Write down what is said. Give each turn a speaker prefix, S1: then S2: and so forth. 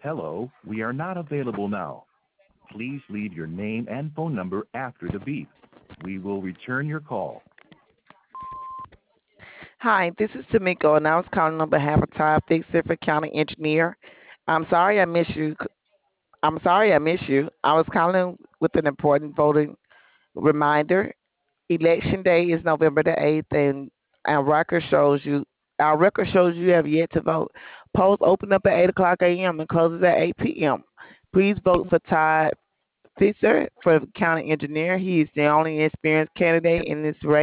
S1: Hello, we are not available now. Please leave your name and phone number after the beep. We will return your call.
S2: Hi, this is Tamiko, and I was calling on behalf of Todd Fixer for County Engineer. I'm sorry I missed you. I'm sorry I missed you. I was calling with an important voting reminder. Election day is November the 8th, and our record shows you our record shows you have yet to vote. Polls open up at 8 o'clock a.m. and closes at 8 p.m. Please vote for Todd Fixer for County Engineer. He is the only experienced candidate in this race.